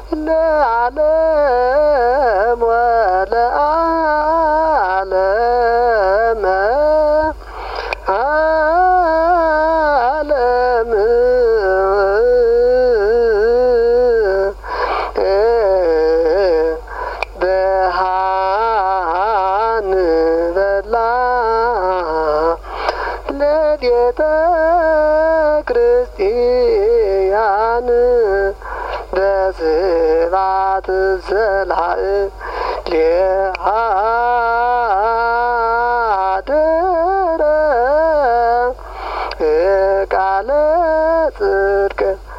ለዓለም ወለዓለም ዓለም በሃን በላ ለቤተ ክርስቲያን በስብሐት ዘላለም